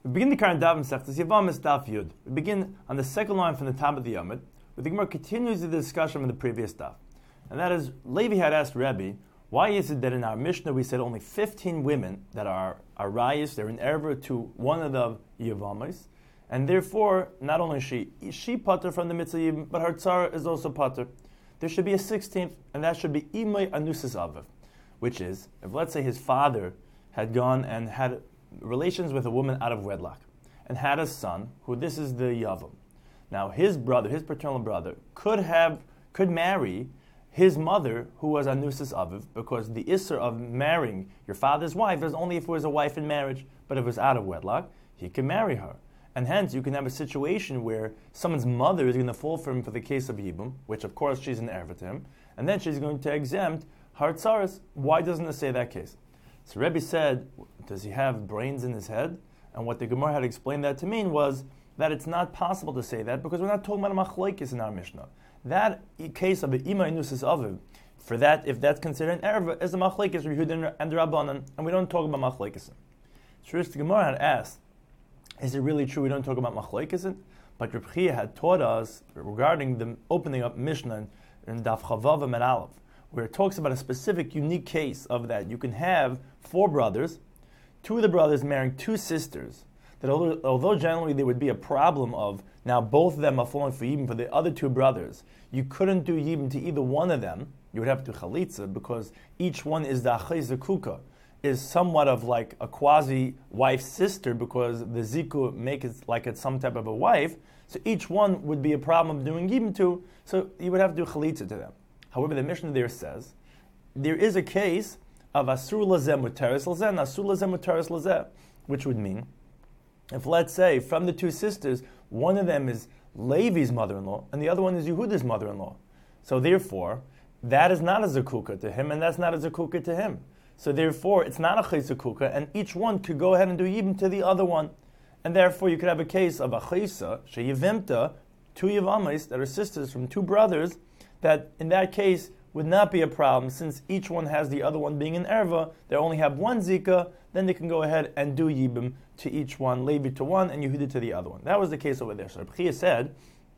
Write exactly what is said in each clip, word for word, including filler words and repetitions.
We begin the current Daf Masechtas Yevamos Daf Yud. We begin on the second line from the top of the Yomid, where the Gemara continues the discussion from the previous Daf. And that is, Levi had asked Rebbe, why is it that in our Mishnah we said only fifteen women that are arayis, they're in erva to one of the Yevamos, and therefore, not only is she, she pater from the mitzvah Yibam, but her tzara is also pater. There should be a sixteenth, and that should be Imay Anusis Aviv, which is, if let's say his father had gone and had relations with a woman out of wedlock, and had a son, who this is the Yavam. Now his brother, his paternal brother, could have, could marry his mother, who was Anusis Aviv, because the Isser of marrying your father's wife is only if it was a wife in marriage, but if it was out of wedlock, he can marry her. And hence, you can have a situation where someone's mother is going to fall for him for the case of Yibum, which of course she's an erva to him, and then she's going to exempt her tzaras. Why doesn't it say that case? So Rebbe said, does he have brains in his head? And what the Gemara had explained that to mean was that it's not possible to say that because we're not talking about a machlokes in our Mishnah. That case of the Ima Inusis Aviv, for that, if that's considered an erva, is a machlokes Yehuda and the Rabbanan, and we don't talk about machlokes. So the Gemara had asked, is it really true we don't talk about machlokes? But Reb Chia had taught us regarding the opening up Mishnah in Daf Chavav and Aleph, where it talks about a specific, unique case of that. You can have four brothers, two of the brothers marrying two sisters, that although, although generally there would be a problem of now both of them are falling for Yibam for the other two brothers, you couldn't do Yibam to either one of them. You would have to Chalitza because each one is the Achei Zekuka, is somewhat of like a quasi-wife sister because the Ziku make it like it's some type of a wife. So each one would be a problem of doing Yibam to, so you would have to do Chalitza to them. However, the Mishnah there says, there is a case of Asur Lazeh Muteres Lazeh and Asur Lazeh Muteres Lazeh, which would mean, if let's say, from the two sisters, one of them is Levi's mother-in-law and the other one is Yehuda's mother-in-law. So therefore, that is not a Zakuka to him and that's not a Zakuka to him. So therefore, it's not a Chayzakuka and each one could go ahead and do Yibam to the other one. And therefore, you could have a case of a Chaysa, Sheyivimta, two Yavamis that are sisters from two brothers, that in that case would not be a problem since each one has the other one being an erva. They only have one zika, then they can go ahead and do yibum to each one, Levi to one, and Yehuda to the other one. That was the case over there. So Reb Chia said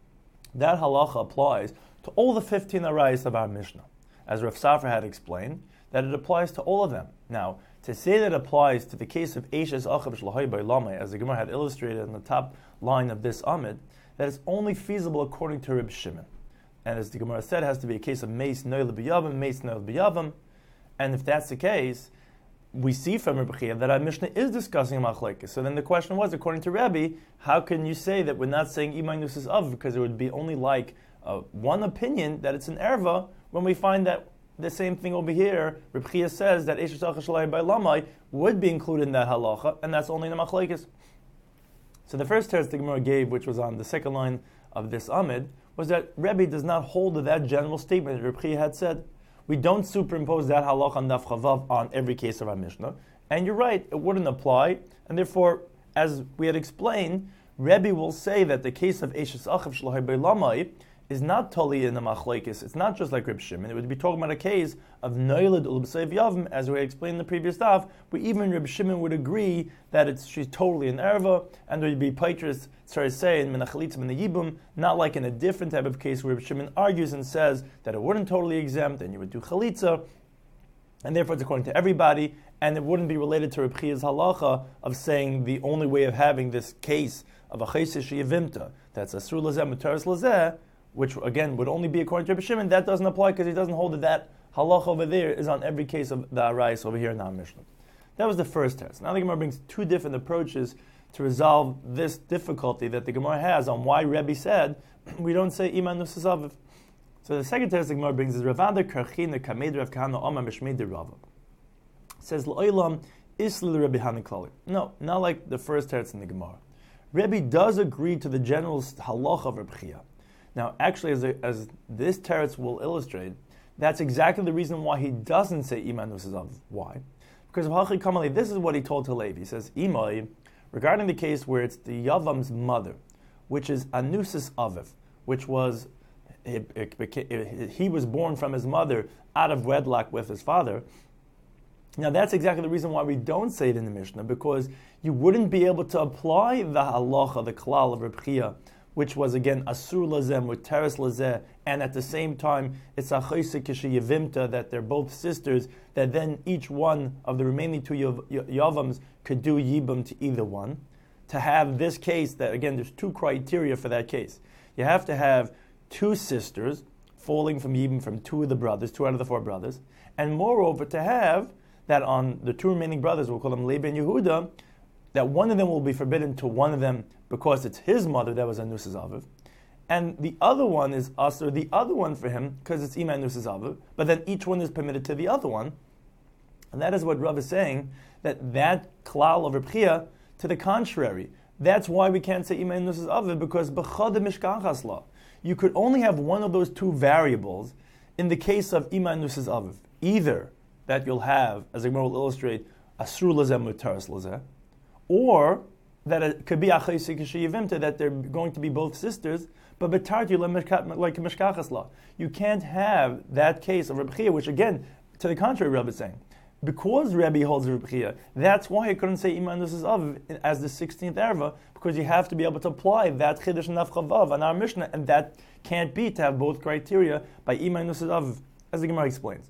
that halacha applies to all the fifteen arayos of our Mishnah, as Rav Safra had explained, that it applies to all of them. Now, to say that it applies to the case of Eishes Achav Shlahai by Lamai, as the Gemara had illustrated in the top line of this Amid, that is only feasible according to Reb Shimon. And as the Gemara said, it has to be a case of Meis Noel B'Yavam, Meis Noel B'Yavam. And if that's the case, we see from Rebbe Chia that our Mishnah is discussing machlokes. So then the question was, according to Rebbe, how can you say that we're not saying Imay Nusis Av? Because it would be only like uh, one opinion that it's an erva when we find that the same thing over here, Rebbe Chia says that Eishes Achav Shalai by Lamai would be included in that halacha, and that's only in the machlokes. So the first teretz the Gemara gave, which was on the second line of this Amid, was that Rebbe does not hold to that general statement that Reb Chia had said. We don't superimpose that halacha on Daf Chavav on every case of our Mishnah. And you're right, it wouldn't apply. And therefore, as we had explained, Rebbe will say that the case of Eishes Achav Shlahai Beilamai is not totally in the machlokes. It's not just like Reb Shimon. It would be talking about a case of Noiled Ulb'Seiv Yavim, as we explained in the previous daf, where even Reb Shimon would agree that it's she's totally an erva, and there would be paitris tzarasei and menachalitzim and the yibum, not like in a different type of case where Reb Shimon argues and says that it wouldn't totally exempt, and you would do chalitza, and therefore it's according to everybody, and it wouldn't be related to Reb Chia's halacha of saying the only way of having this case of a chayse sheyavimta, that's asur lazeh mutaris lazeh, which again would only be according to Reb Shimon. That doesn't apply because he doesn't hold that that halacha over there is on every case of the arayos over here in our Mishnah. That was the first test. Now the Gemara brings two different approaches to resolve this difficulty that the Gemara has on why Rebbe said we don't say Iman Nusas Aviv. So the second test the Gemara brings is Ravada Karchina Kamed Rav Kahana Omar Mishmei Rava. Says L'olam Isli Rebbe Hanan Klali. No, not like the first test in the Gemara. Rebbe does agree to the general halacha of Reb Chia. Now, actually, as, a, as this teretz will illustrate, that's exactly the reason why he doesn't say Iman Nusas Aviv. Why? Because of Hachi Kamali, this is what he told to Levi. He says, Imai, regarding the case where it's the Yavam's mother, which is Anusis Aviv, which was, it, it, it, it, he was born from his mother out of wedlock with his father, Now that's exactly the reason why we don't say it in the Mishnah, because you wouldn't be able to apply the halacha, the klal of Reb Chia, which was again asur lazeh, muteres lazeh, and at the same time it's a chayse kishiyavimta, that they're both sisters, that then each one of the remaining two yav- yavams could do yibum to either one. To have this case, that again there's two criteria for that case. You have to have two sisters falling from yibum from two of the brothers, two out of the four brothers, and moreover to have that on the two remaining brothers, we'll call them Levi and Yehuda, that one of them will be forbidden to one of them because it's his mother that was Anusas Aviv, and the other one is Asur, the other one for him, because it's Ima Anusas Aviv, but then each one is permitted to the other one. And that is what Rav is saying, that that klal of Reb Chia, to the contrary, that's why we can't say Ima Anusas Aviv, because B'chad Mishkachas La, you could only have one of those two variables in the case of Ima Anusas Aviv. Either that you'll have, as the Gemara will illustrate, Asur Lazeh Mutaris Lazeh, or that it could be Achayse Kishiyavimta, that they're going to be both sisters, but Betarti like Mishkachas La. You can't have that case of Reb Chia, which again, to the contrary, Rabbi is saying, because Rabbi holds Reb Chia, that's why he couldn't say Ima Anusas Aviv as the sixteenth erva, because you have to be able to apply that Chiddush Naf Chavav on our Mishnah, and that can't be to have both criteria by Ima Anusas Aviv, as the Gemara explains.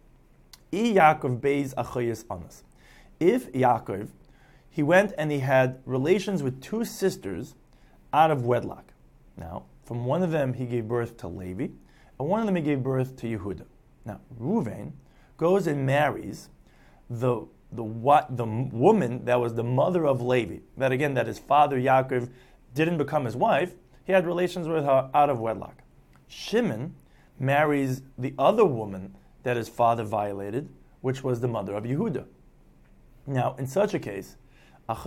I Yaakov Beis Achayis Anas. If Yaakov, he went and he had relations with two sisters out of wedlock. Now, from one of them he gave birth to Levi, and one of them he gave birth to Yehuda. Now, Reuven goes and marries the the what the woman that was the mother of Levi. That again, that his father Yaakov didn't become his wife. He had relations with her out of wedlock. Shimon marries the other woman that his father violated, which was the mother of Yehuda. Now, in such a case, that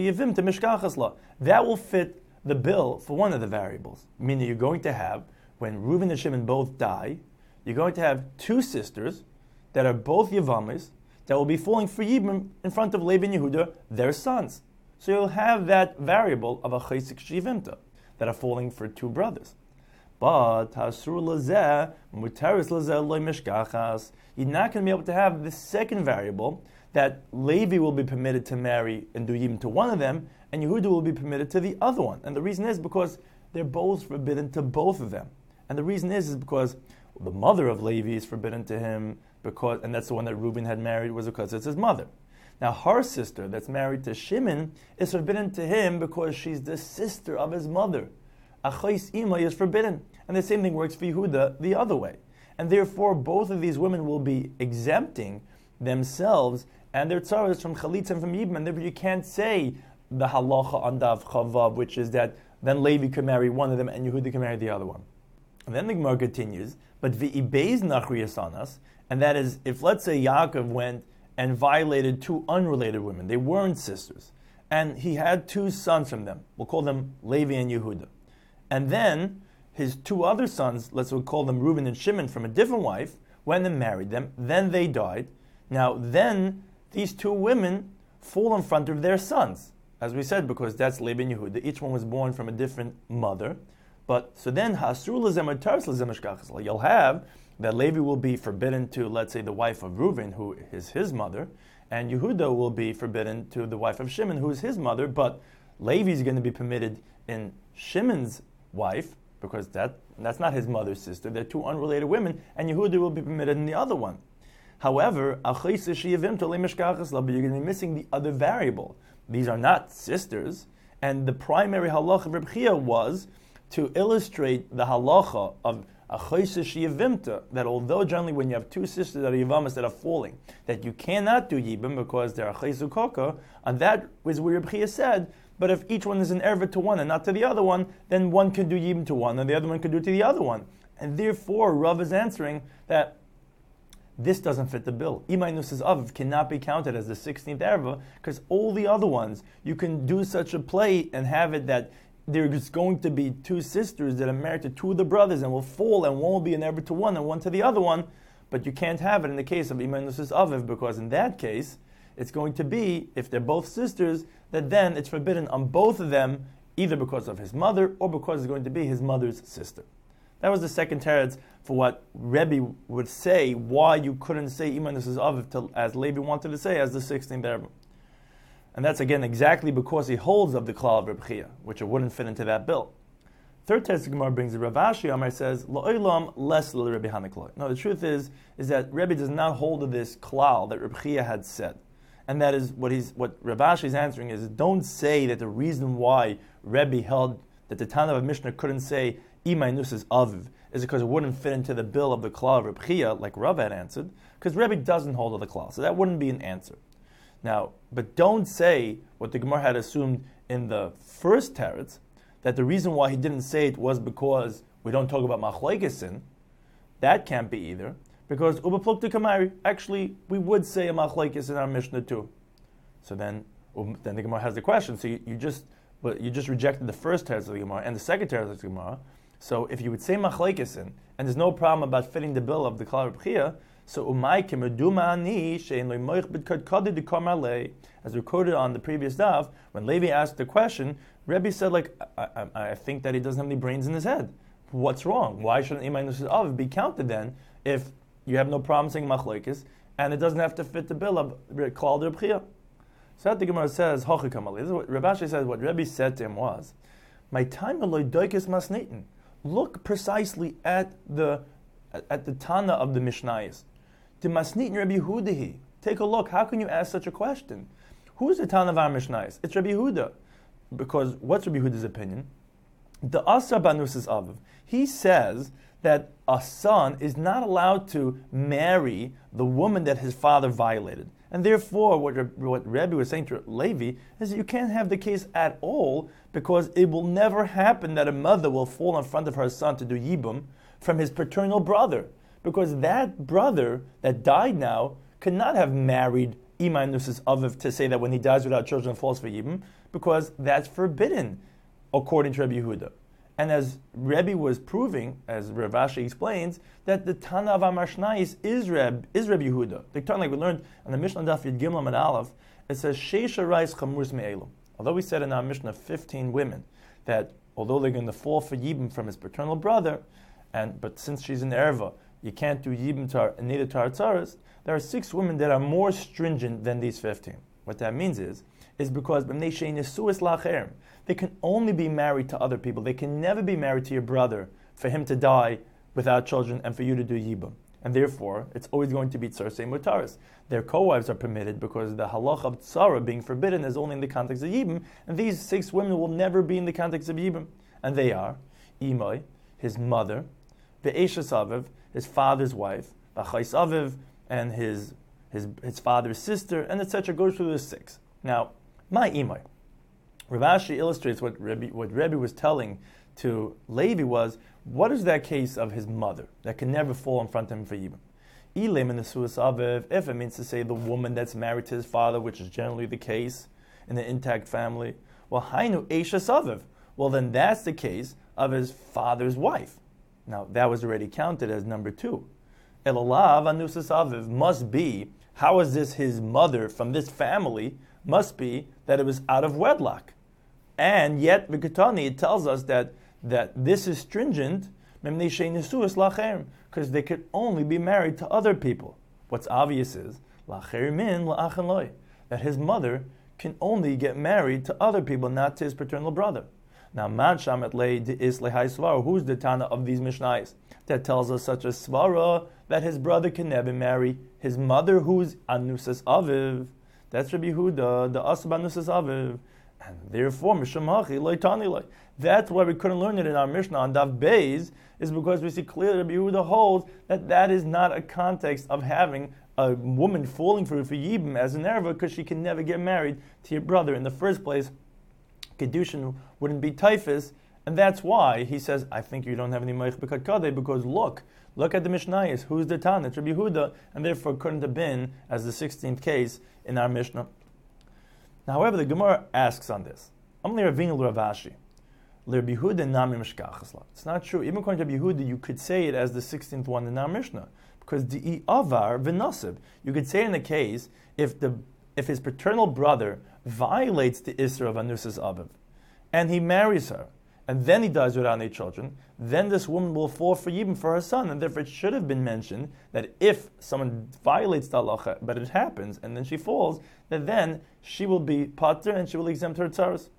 will fit the bill for one of the variables. Meaning you're going to have, when Reuben and Shimon both die, you're going to have two sisters that are both Yavamis that will be falling for Yibum in front of Levi and Yehuda, their sons. So you'll have that variable of a Chesik Shivimta that are falling for two brothers. But Hasur Lazeh, Muteris Lazeh Loy Mishkachas, you're not going to be able to have the second variable, that Levi will be permitted to marry and do Yibum to one of them, and Yehuda will be permitted to the other one. And the reason is because they're both forbidden to both of them. And the reason is, is because the mother of Levi is forbidden to him, because, and that's the one that Reuben had married, was because it's his mother. Now her sister that's married to Shimon is forbidden to him because she's the sister of his mother. Achais Ima is forbidden. And the same thing works for Yehuda the other way. And therefore both of these women will be exempting themselves and their tzaras from chalitza and from yibum, and therefore you can't say the halacha on Dav Chavav, which is that then Levi could marry one of them and Yehuda can marry the other one. And then the Gemara continues, but v'ibeiz nachri yasanas, and that is, if let's say Yaakov went and violated two unrelated women, they weren't sisters, and he had two sons from them, we'll call them Levi and Yehuda, and then his two other sons, let's we'll call them Reuben and Shimon, from a different wife, went and married them, then they died. Now then, these two women fall in front of their sons, as we said, because that's Levi and Yehuda. Each one was born from a different mother. But so then, you'll have that Levi will be forbidden to, let's say, the wife of Reuven, who is his mother, and Yehuda will be forbidden to the wife of Shimon, who is his mother. But Levi is going to be permitted in Shimon's wife, because that that's not his mother's sister. They're two unrelated women, and Yehuda will be permitted in the other one. However, you're going to be missing the other variable. These are not sisters, and the primary halacha of Reb Chia was to illustrate the halacha of achayse sheyavimta, that although generally when you have two sisters that are yavamas that are falling, that you cannot do yibum because they're achayse koka, and that is where Reb Chia said, but if each one is an erva to one and not to the other one, then one can do yibum to one, and the other one can do it to the other one. And therefore, Rav is answering that this doesn't fit the bill. Imay Nusas Aviv cannot be counted as the sixteenth erva, because all the other ones, you can do such a play and have it that there's going to be two sisters that are married to two of the brothers and will fall, and one will be an erva to one and one to the other one, but you can't have it in the case of Imay Nusas Aviv, because in that case, it's going to be, if they're both sisters, that then it's forbidden on both of them, either because of his mother or because it's going to be his mother's sister. That was the second teretz for what Rebbe would say, why you couldn't say Ima Nusas Aviv to, as Levi wanted to say, as the sixteenth Rebbe. And that's again exactly because he holds of the klal of Reb Chia, which it wouldn't fit into that bill. Third teretz Gemara brings the Rav Ashi Amar says, Lo'olam less Rebbe Hanakloi. No, the truth is, is that Rebbe does not hold of this klal that Reb Chia had said. And that is what he's what Rav Ashi is answering is, don't say that the reason why Rebbe held that the Tana of Mishnah couldn't say Imay Nusas Aviv is because it wouldn't fit into the bill of the klal of Reb Chia, like Rav had answered, because Rebbe doesn't hold of the klal, so that wouldn't be an answer. Now, but don't say what the Gemara had assumed in the first teretz, that the reason why he didn't say it was because we don't talk about machlaikisin. That can't be either, because uba plukta kamari, actually we would say a machlaikis in our Mishnah too. So then, um, then the Gemara has the question. So you, you just, well, you just rejected the first teretz of the Gemara and the second teretz of the Gemara. So if you would say machlaikisin, and there's no problem about fitting the bill of the klal Reb Chia, so umay kemeduma ani shein loy moich b'kad kadi dekam alei, as we quoted on the previous daf, when Levi asked the question, Rebbe said, like, I, I, I think that he doesn't have any brains in his head. What's wrong? Why shouldn't Imay Nusas Aviv be counted then if you have no problem saying machlokes and it doesn't have to fit the bill of klal Reb Chia? So that the Gemara says, Hochi Kamali. This is what Rav Ashi says. What Rebbe said to him was, "My time aloi doikes masnitin." Look precisely at the at the Tana of the Mishnayos. The masnitin Rebbe Yehudahi. Take a look. How can you ask such a question? Who's the Tana of our Mishnayos? It's Rebbe Yehuda. Because what's Rebbe Yehuda's opinion? The Asar Banusas Aviv. He says that a son is not allowed to marry the woman that his father violated. And therefore, what, what Rebbe was saying to Levi is that you can't have the case at all, because it will never happen that a mother will fall in front of her son to do yibum from his paternal brother. Because that brother that died now cannot have married Imay Nusas Aviv to say that when he dies without children falls for yibum, because that's forbidden, according to Rebbe Yehuda. And as Rebbe was proving, as Rav Ashi explains, that the Tana of Amar Shnayis is Reb is Rebbe Yehuda. The Tana, like we learned on the Mishnah Daf Yud Gimel and Aleph, it says Sheisha Rais Chamurs Me'elu. Although we said in our Mishnah fifteen women that although they're going to fall for yibum from his paternal brother, and but since she's an erva, you can't do yibum to her, neither to her tzaras, there are six women that are more stringent than these fifteen. What that means is, is because they can only be married to other people. They can never be married to your brother for him to die without children and for you to do yibum. And therefore, it's always going to be tzarsei mutaris. Their co-wives are permitted because the halach of tzara being forbidden is only in the context of yibum, and these six women will never be in the context of yibum. And they are Imai, his mother, Ve'eshes Aviv, his father's wife, V'chais Aviv, and his his his father's sister, and et cetera. Goes through the six. Now, my Imai. Rav Ashi illustrates what Rebbe, what Rebbe was telling to Levi was, what is that case of his mother that can never fall in front of him for yibum? Ilem in the Suas Aviv, if it means to say the woman that's married to his father, which is generally the case in an intact family, well, Hainu Eishes Aviv. Well, then that's the case of his father's wife. Now, that was already counted as number two. Elalav Anusas Aviv must be, how is this his mother from this family? Must be that it was out of wedlock. And yet, Vikatani, it tells us that, that this is stringent, because they could only be married to other people. What's obvious is, that his mother can only get married to other people, not to his paternal brother. Now, man shamet le is lehai svara. Who's the Tana of these Mishnayos that tells us such a svara that his brother can never marry his mother, who's anusas aviv? That's Rabbi Yehuda, the asab anusas aviv, and therefore mishum hachi loitani loy. That's why we couldn't learn it in our Mishnah on Daf Beis, is because we see clearly Rabbi Yehuda holds that that is not a context of having a woman falling for for yibum as an erva, because she can never get married to your brother in the first place. Kedushin wouldn't be typhus, and that's why he says, I think you don't have any Moich B'Kad Kadeh, because look, look at the Mishnayos, who's the Tana? It's Rabbi Yehuda, and therefore couldn't have been as the sixteenth case in our Mishnah. Now, however, the Gemara asks on this, Amli Ravina L'Ravashi, L'Rabbi Yehuda Nami Mishkachasla. It's not true. Even according to Rabbi Yehuda, you could say it as the sixteenth one in our Mishnah, because Di'i Avar V'Nasib. You could say it in the case if the if his paternal brother violates the Isra of Anusas Aviv, and he marries her, and then he dies without any children, then this woman will fall for Yibum for her son, and therefore it should have been mentioned that if someone violates the halacha, but it happens, and then she falls, that then she will be pater and she will exempt her tzaras.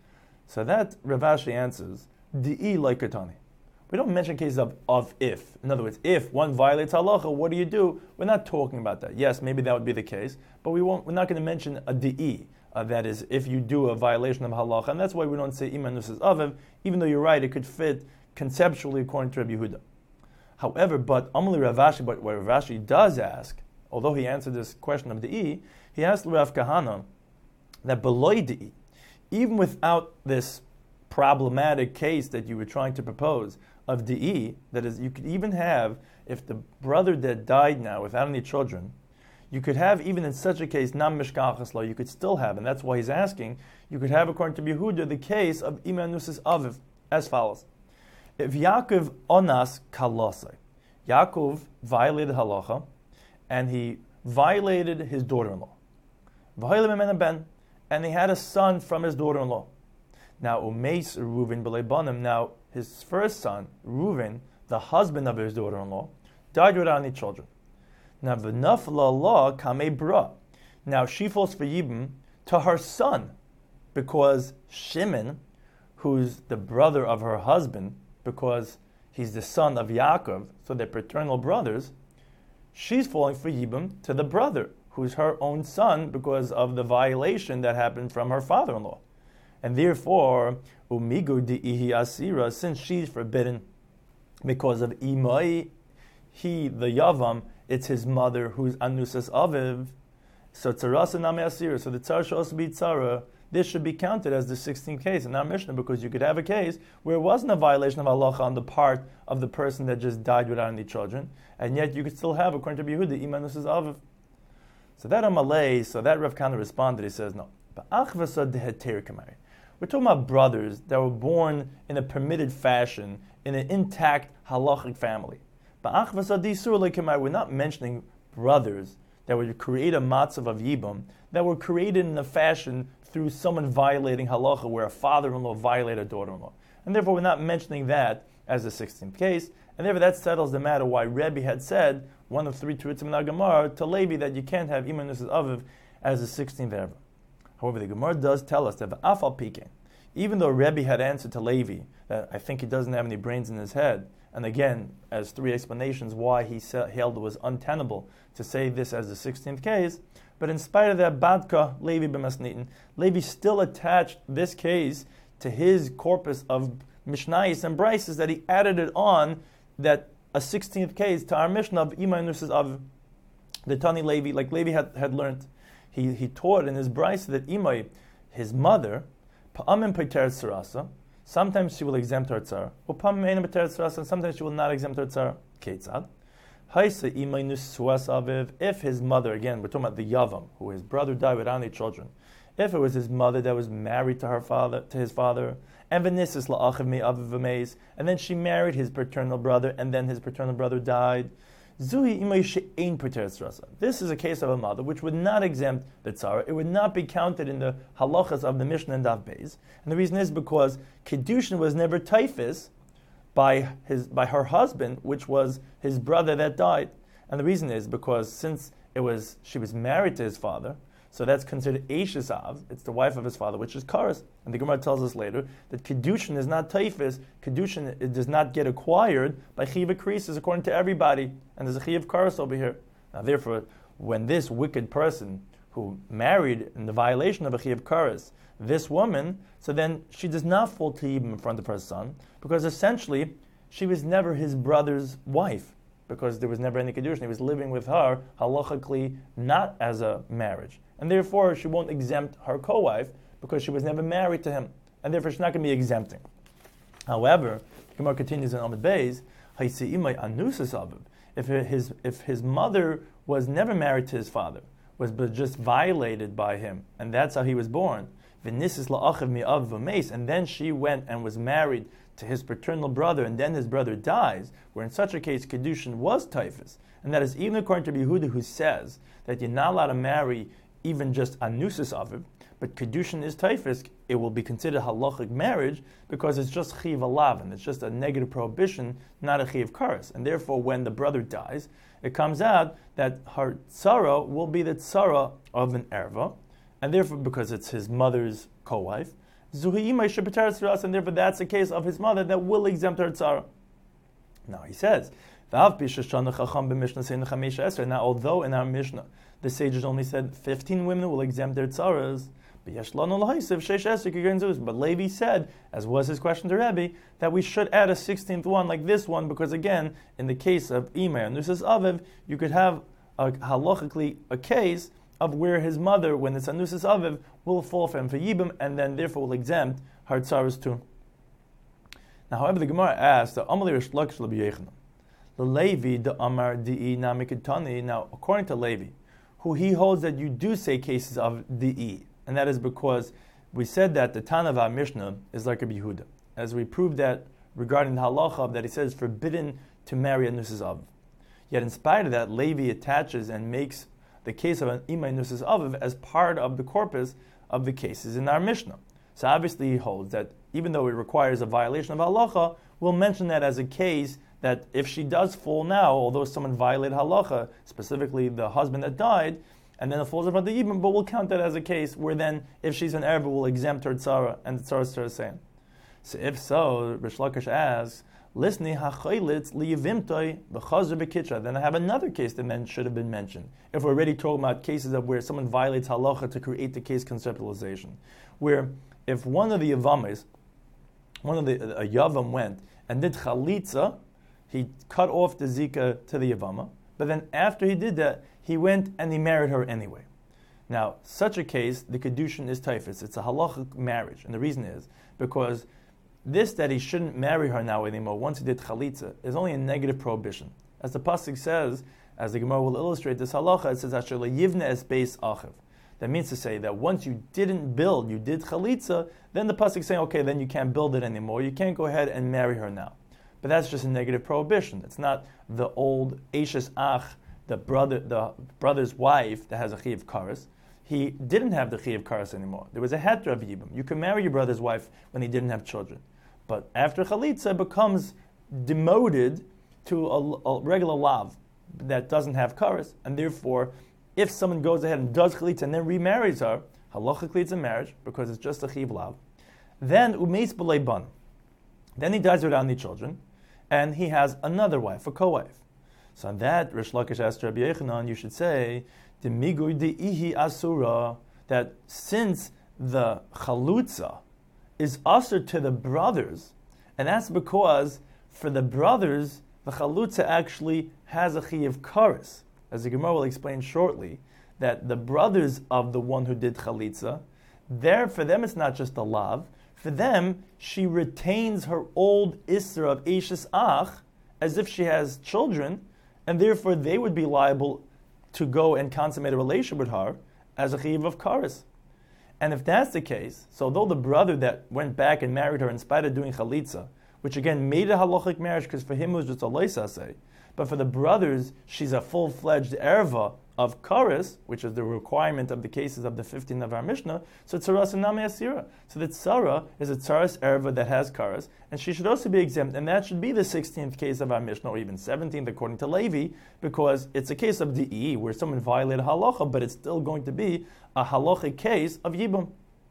So that Rav Ashi answers, Di'i laikatani. We don't mention cases of, of if. In other words, if one violates halacha, what do you do? We're not talking about that. Yes, maybe that would be the case, but we won't, we're not going to mention a di'i. Uh, that is, if you do a violation of halacha, and that's why we don't say iman nusas aviv, even though you're right, it could fit conceptually according to Rabbi Yehuda. However, but Amalei Rav Ashi, but what Rav Ashi does ask, although he answered this question of di'i, he asked Rav Kahana that beloy di'i, even without this problematic case that you were trying to propose of di'i, that is, you could even have, if the brother that died now without any children, you could have, even in such a case, nam mishkachas lo, you could still have, and that's why he's asking, you could have, according to Yehuda, the case of iman nusas aviv, as follows. If Yaakov onas kalosai, Yaakov violated halacha, and he violated his daughter-in-law. V'hoyle memena ben, and he had a son from his daughter-in-law. Now, umeis Reuven b'lei banim, now his first son, Reuven, the husband of his daughter-in-law, died without any children. Now, v'nafla la kamei bra. Now, she falls for Yibum to her son, because Shimon, who's the brother of her husband, because he's the son of Yaakov, so they're paternal brothers, she's falling for Yibum to the brother, who's her own son, because of the violation that happened from her father-in-law. And therefore, umigu di'ihi asira, since she's forbidden because of imai, he, the yavam, it's his mother who's anusas aviv, so tzarasa name asira, so the tzara should also be tzara. This should be counted as the sixteenth case in our Mishnah, because you could have a case where it wasn't a violation of halacha on the part of the person that just died without any children, and yet you could still have, according to Yehuda, iman nusas aviv. So that Amalei, so that Rav Kahana responded, he says, no. We're talking about brothers that were born in a permitted fashion, in an intact halachic family. We're not mentioning brothers that would create a matzav of Yibum, that were created in a fashion through someone violating halacha, where a father-in-law violated a daughter-in-law. And therefore we're not mentioning that as the sixteenth case, and therefore that settles the matter why Rebbe had said, one of three terutzim in our Gemara, to Levi, that you can't have iman nusas aviv as the sixteenth ever. However, the Gemara does tell us that afal pikein, even though Rebbe had answered to Levi that I think he doesn't have any brains in his head, and again, as three explanations why he held it was untenable to say this as the sixteenth case, but in spite of that, Badka, Levi b'masnitin, Levi still attached this case to his corpus of Mishnayos and Brises, that he added it on, that a sixteenth case to our Mishnah of iman nusas aviv, the Tani Levi, like Levi had, had learned. He he taught in his Brais that Imai, his mother, pa'amim peter tzarasa, sometimes she will exempt her tzara, upam me'enim peter tzarasa, and sometimes she will not exempt her tzara. Ketzad. Haisa Imai nusuas aviv, if his mother, again, we're talking about the Yavam, who his brother died without any children. If it was his mother that was married to her father, to his father, and v'nisis la'achiv me'aviv v'meis, and then she married his paternal brother, and then his paternal brother died. Zuhi imay she'ein pater tzarasa. This is a case of a mother which would not exempt the tzara. It would not be counted in the halachas of the Mishnah and Daf Beis. And the reason is because Kiddushin was never taifis by his by her husband, which was his brother that died. And the reason is because since it was she was married to his father, so that's considered Eishes Av. It's the wife of his father, which is Karas. And the Gemara tells us later that Kiddushin is not Taifis. Kiddushin it does not get acquired by Chiv Krisis according to everybody. And there's a Chiv Karas over here. Now therefore, when this wicked person who married in the violation of a Chiv Karas, this woman, so then she does not fall to Yibum in front of her son, because essentially she was never his brother's wife, because there was never any Kiddushin. He was living with her halachically, not as a marriage. And therefore, she won't exempt her co-wife because she was never married to him. And therefore, she's not going to be exempting. However, Gemara continues in Amud Beis, if his if his mother was never married to his father, was but just violated by him, and that's how he was born, and then she went and was married to his paternal brother, and then his brother dies, where in such a case, Kiddushin was Taifis. And that is even according to Yehuda, who says that you're not allowed to marry even just anusas aviv, but kedushin is taifis, it will be considered halachic marriage because it's just chiv alavin. It's just a negative prohibition, not a chiv karas. And therefore, when the brother dies, it comes out that her tzara will be the tzara of an erva, and therefore, because it's his mother's co-wife, and therefore that's the case of his mother that will exempt her tzara. Now he says, now although in our Mishnah the sages only said fifteen women will exempt their tzaras, but Levi said, as was his question to Rebbe, that we should add a sixteenth one like this one, because again, in the case of Imei and Nusas Aviv, you could have a, halachically a case of where his mother, when it's a Nusas Aviv, will fall for him for Yibam, and then therefore will exempt her tzaras too. Now, however, the Gemara asks, the Amalei Rish Lakish L'Bi Yechanan, the Levi, the Amar Di'i Namikitani. Now, according to Levi, who he holds that you do say cases of Di'i, and that is because we said that the Tana of our Mishnah is like Rabbi Yehuda, as we proved that regarding the halacha that he says forbidden to marry a Nusas Aviv. Yet, in spite of that, Levi attaches and makes the case of an Imei Nusas Aviv as part of the corpus of the cases in our Mishnah. So obviously he holds that even though it requires a violation of halacha, we'll mention that as a case that if she does fall now, although someone violated halacha, specifically the husband that died, and then it falls upon the Yibam, but we'll count that as a case where then, if she's an erva, we'll exempt her tzara, and the tzara is tzara saying. So if so, Rish Lakish asks, Lisni ha'chaylitz liyivimtoi b'chazr b'kitra. Then I have another case that men should have been mentioned. If we're already talking about cases of where someone violates halacha to create the case conceptualization, where if one of the yavamis, one of the a yavam went and did chalitza, he cut off the zika to the yavama, but then after he did that, he went and he married her anyway. Now, such a case, the kedushin is taifis. It's a halachic marriage, and the reason is because this that he shouldn't marry her now anymore once he did chalitza is only a negative prohibition. As the pasuk says, as the Gemara will illustrate this halacha, it says asher yivne es beis achiv. That means to say that once you didn't build, you did chalitza, then the pasuk is saying, okay, then you can't build it anymore. You can't go ahead and marry her now. But that's just a negative prohibition. It's not the old Eishes Ach, the brother, the brother's wife that has a Chiyav Karas. He didn't have the Chiyav Karas anymore. There was a Heter of Yibam. You can marry your brother's wife when he didn't have children. But after Chalitza, it becomes demoted to a, a regular Lav that doesn't have Karas. And therefore, if someone goes ahead and does Chalitza and then remarries her, halachically it's a marriage because it's just a Chiyav Lav. Then Umeis B'lei Ban. Then he dies without any children, and he has another wife, a co-wife. So on that, Rish Lakish asked Rabbi Yechanan, you should say, Demigui de'ihi asura, that since the chalutza is usher to the brothers, and that's because for the brothers, the chalutza actually has a chiyav karis. As the Gemara will explain shortly, that the brothers of the one who did chalitza, there for them it's not just a lav, for them, she retains her old Isra of Eishes Ach as if she has children, and therefore they would be liable to go and consummate a relation with her as a Chiyav of Karis. And if that's the case, so though the brother that went back and married her in spite of doing Chalitza, which again made a halachic marriage because for him it was just a loisaseh, but for the brothers, she's a full-fledged erva of Karis, which is the requirement of the cases of the fifteen of our Mishnah, so Tzaras and Nami Asira. So the Tzara is a Tzaras Erva that has Karis, and she should also be exempt, and that should be the sixteenth case of our Mishnah, or even seventeenth according to Levi, because it's a case of Di'i, where someone violated halacha, but it's still going to be a halachic case of Yibum.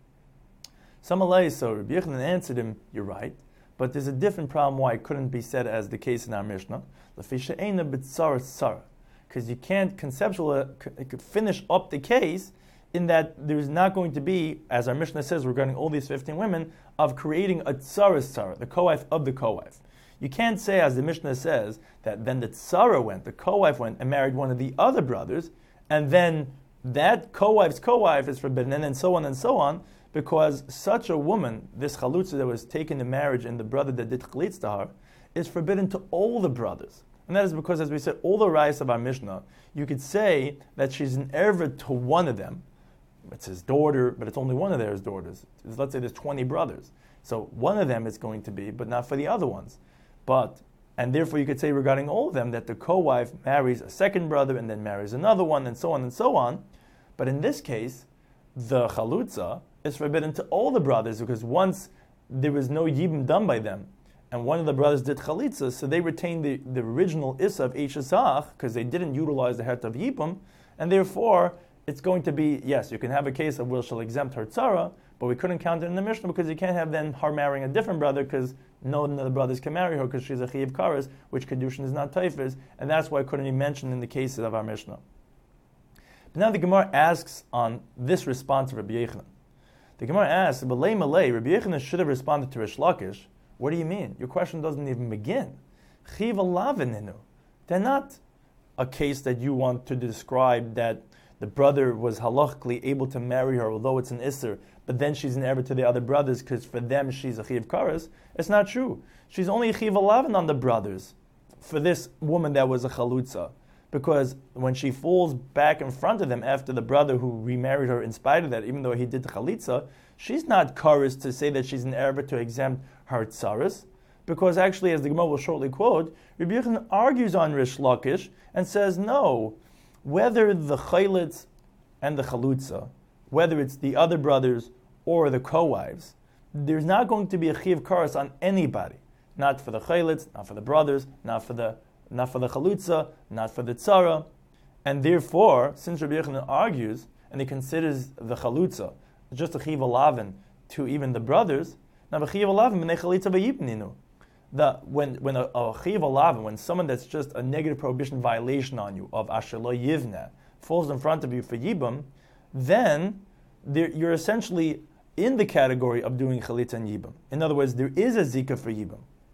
Samalai, so Rabbi Yechanan answered him, you're right, but there's a different problem why it couldn't be said as the case in our Mishnah. L'fisha eina b'tzara tzara. Because you can't conceptually finish up the case in that there's not going to be, as our Mishnah says regarding all these fifteen women, of creating a tzaras tzara, the co-wife of the co-wife. You can't say, as the Mishnah says, that then the tzara went, the co-wife went and married one of the other brothers, and then that co-wife's co-wife is forbidden, and then so on and so on, because such a woman, this chalutza that was taken to marriage and the brother that did chalitz to her, is forbidden to all the brothers. And that is because, as we said, all the rayas of our Mishnah, you could say that she's an erva to one of them. It's his daughter, but it's only one of their daughters. Let's say there's twenty brothers. So one of them is going to be, but not for the other ones. But, and therefore you could say regarding all of them that the co-wife marries a second brother and then marries another one and so on and so on. But in this case, the chalutza is forbidden to all the brothers, because once there was no yibum done by them, and one of the brothers did chalitza, so they retained the, the original issa of Eishazach, because they didn't utilize the het of yibum, and therefore it's going to be, yes, you can have a case of will shall exempt her tzara, but we couldn't count it in the Mishnah because you can't have then her marrying a different brother, because none of the brothers can marry her because she's a chiyav kares, which kedushin is not taifis, and that's why it couldn't be mentioned in the cases of our Mishnah. But now the Gemara asks on this response of Rabbi Yochanan. The Gemara asks, "B'lei malei, Rabbi Yochanan should have responded to Rish Lakish. What do you mean? Your question doesn't even begin. Chiv alavininu. They're not a case that you want to describe that the brother was halachically able to marry her, although it's an isser, but then she's an heir to the other brothers because for them she's a chiyav kares. It's not true. She's only a chiyav alavin on the brothers for this woman that was a chalutza, because when she falls back in front of them after the brother who remarried her in spite of that, even though he did the chalitza, she's not kares to say that she's an heir to exempt her tsaris, because actually, as the Gemara will shortly quote, Rabbi Yochanan argues on Rish Lakish and says, no, whether the chaylitz and the chalutza, whether it's the other brothers or the co-wives, there's not going to be a chiyav kares on anybody. Not for the chaylitz, not for the brothers, not for the not for the chalutza, not for the tzara. And therefore, since Rabbi Yochanan argues, and he considers the chalutza just a chiyav alavin to even the brothers, now the chiyav alavin b'nei chalitza v'yipninu. The, when when a, a chiyav alavin, when someone that's just a negative prohibition violation on you of asher lo yivneh falls in front of you for yibam, then there, you're essentially in the category of doing chalitza and yibam. In other words, there is a zika for yibam.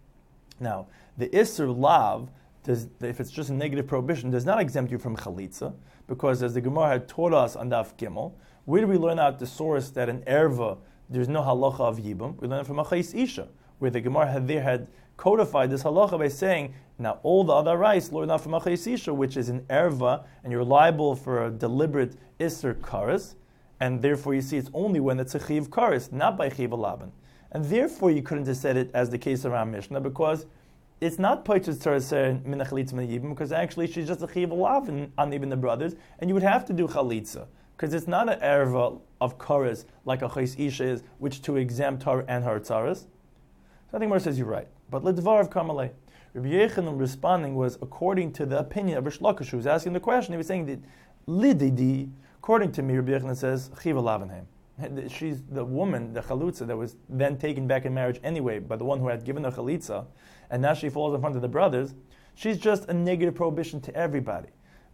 Now, the isser lav, does, if it's just a negative prohibition, does not exempt you from chalitza, because as the Gemara had taught us on Daf Gimel, where do we learn out the source that in erva there's no halacha of yibam? We learn it from achayis isha, where the Gemara had there had codified this halacha by saying, now all the other rights learn out from achayis isha, which is an erva, and you're liable for a deliberate isser kares, and therefore you see it's only when it's a chiv kares, not by chiv alaban. And therefore you couldn't have said it as the case around Mishnah, because it's not Paichas Tzara min chalitza min yibam, because actually she's just a chiv alaban on even the brothers, and you would have to do chalitza, because it's not an erva of kares like a chayis isha is, which to exempt her and her tzaras. So I think Mar says you're right. But ledvar of Karmalei, Rabbi Yochanan responding was according to the opinion of Rish Lakish, who was asking the question. He was saying that lididi, according to me, Rabbi Yochanan says chiv alavanhem. She's the woman, the chalitza, that was then taken back in marriage anyway by the one who had given her chalitza, and now she falls in front of the brothers. She's just a negative prohibition to everybody.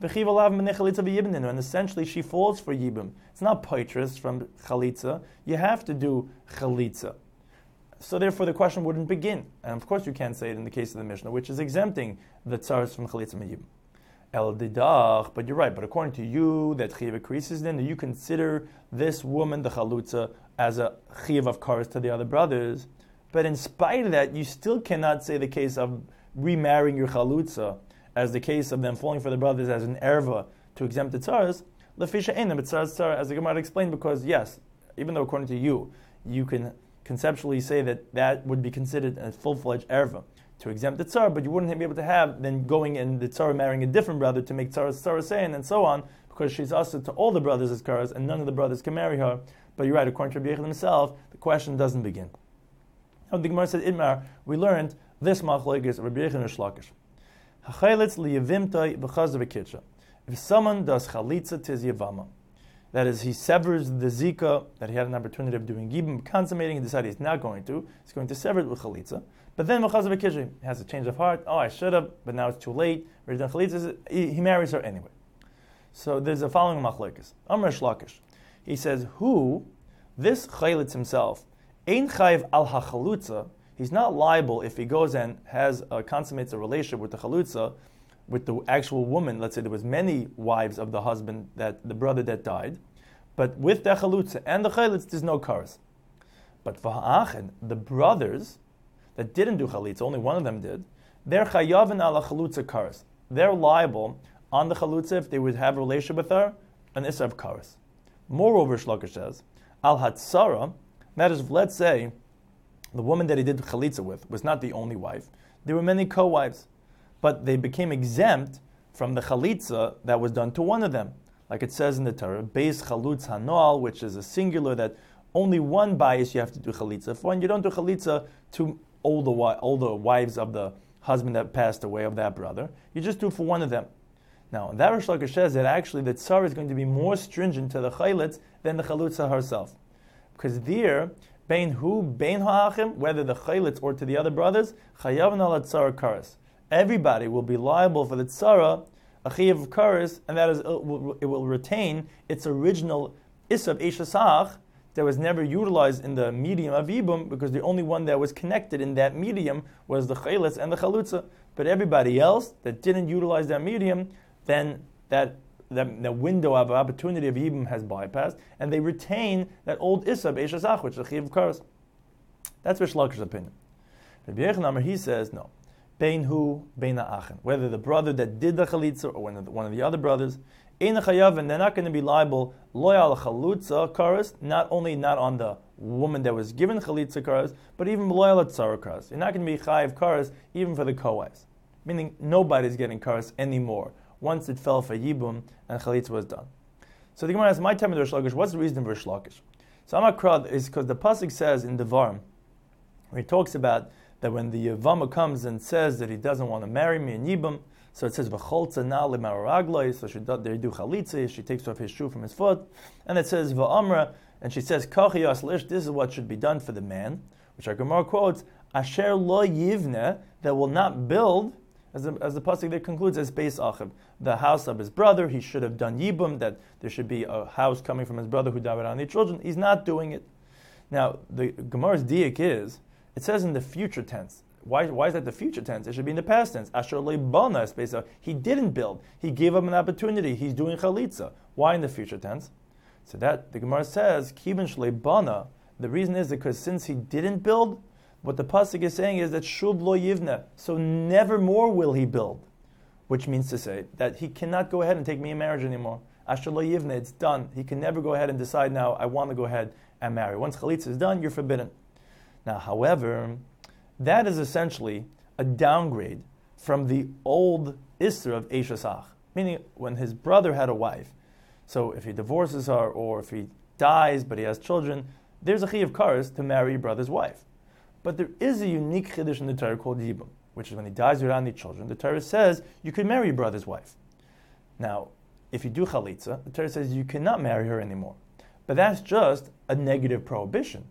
And essentially she falls for yibum. It's not poitras from chalitza. You have to do chalitza. So therefore the question wouldn't begin. And of course you can't say it in the case of the Mishnah, which is exempting the tzaras from chalitza and yibum. El didach, but you're right. But according to you, that chiyav increases, then you consider this woman, the chalutza, as a chiyav of kares to the other brothers. But in spite of that, you still cannot say the case of remarrying your chalutza as the case of them falling for the brothers as an erva to exempt the tzaras. Lefisha enam tzaras tzara, as the Gemara explained, because yes, even though according to you, you can conceptually say that that would be considered a full-fledged erva to exempt the tzar, but you wouldn't be able to have then going and the tzar marrying a different brother to make tzar tzar saying and so on, because she's usher to all the brothers as karas, and none of the brothers can marry her. But you're right, according to Rabbi Yochanan himself, the question doesn't begin. Now the Gemara said, Idmar, we learned this machlokes of Rabbi Yochanan and Rish Lakish. Hachayletz liyavimtai v'chazar v'kitcha. If someone does chalitza tiz yavama, that is, he severs the zika that he had an opportunity of doing yibum, consummating, and decided he's not going to, he's going to sever it with chalitza. But then v'chazar v'kitcha, he has a change of heart. Oh, I should have, but now it's too late. He marries her anyway. So there's a following machlokes. Amar Rish Lakish. He says, who, this chalitz himself, ein chayiv al hachalutza, he's not liable if he goes and has uh, consummates a relationship with the chalutza, with the actual woman. Let's say there was many wives of the husband, that the brother that died, but with the chalutza and the chalitz, there's no kares. But v'ha'achen, the brothers that didn't do chalitza, only one of them did, they're chayavin ala chalutza kares. They're liable on the chalutza if they would have a relationship with her, an issa of kares. Moreover, Rish Lakish says, al hatzara, that is, let's say the woman that he did chalitza with was not the only wife. There were many co-wives, but they became exempt from the chalitza that was done to one of them. like it says in the Torah, Beis Chalutz Hanoal, which is a singular that only one bias you have to do chalitza for, and you don't do chalitza to older, older wives of the husband that passed away, of that brother. You just do it for one of them. Now, that Rish Lakish says that actually the tzara is going to be more stringent to the chalitz than the chalutza herself. Because there, bein hu, bein ha'achim, whether the chalitz or to the other brothers, chayavna la tzara karas. Everybody will be liable for the tzara, a chayav karas, and that is, it will, it will retain its original issa of eshasach that was never utilized in the medium of yibum, because the only one that was connected in that medium was the chalitz and the chalutza. But everybody else that didn't utilize that medium, then that that, that window of opportunity of yibum has bypassed, and they retain that old issa of eshasach, which is the chayav karas. That's Rish Lakish's opinion. Rabbi Yechon, he says no. Bein hu, bein ha'achin. Whether the brother that did the chalitza or one of the, one of the other brothers, ein chayavin, they're not going to be liable loyal chalutza karas, not only not on the woman that was given chalitza karas, but even loyal tzara karas. You're not going to be chayav karas even for the co-wives. Meaning nobody's getting karas anymore once it fell for yibum and chalitza was done. So the Gemara asks, my time of the Rish Lakish, what's the reason for Rish Lakish? So Amakrad is because the pasuk says in Devarim, where he talks about that when the Yavama comes and says that he doesn't want to marry me in Yibam, so it says v'cholza na limaragloy, so she does, they do chalitza, she takes off his shoe from his foot, and it says va'amra, and she says kachiyas lish, this is what should be done for the man, which our Gemara quotes, asher lo yivne, that will not build, as the, as the pasuk there concludes, as Beis Achiv, the house of his brother. He should have done Yibam, that there should be a house coming from his brother who died without any children. He's not doing it. Now, the Gemara's diak is, it says in the future tense. Why, why is that the future tense? It should be in the past tense. Asher leibana is based on, he didn't build. He gave him an opportunity. He's doing chalitza. Why in the future tense? So that, the Gemara says, kiben shleibana, the reason is because since he didn't build, what the pasuk is saying is that shub lo yivne, so never more will he build. Which means to say that he cannot go ahead and take me in marriage anymore. Asher lo yivne, it's done. He can never go ahead and decide now, I want to go ahead and marry. Once chalitza is done, you're forbidden. Now, however, that is essentially a downgrade from the old Isra of Eshasach. Meaning, when his brother had a wife, so if he divorces her or if he dies but he has children, there's a chiyuv kares to marry your brother's wife. But there is a unique chiddush in the Torah called Yibam, which is when he dies without any children, the Torah says you could marry your brother's wife. Now, if you do chalitza, the Torah says you cannot marry her anymore. But that's just a negative prohibition.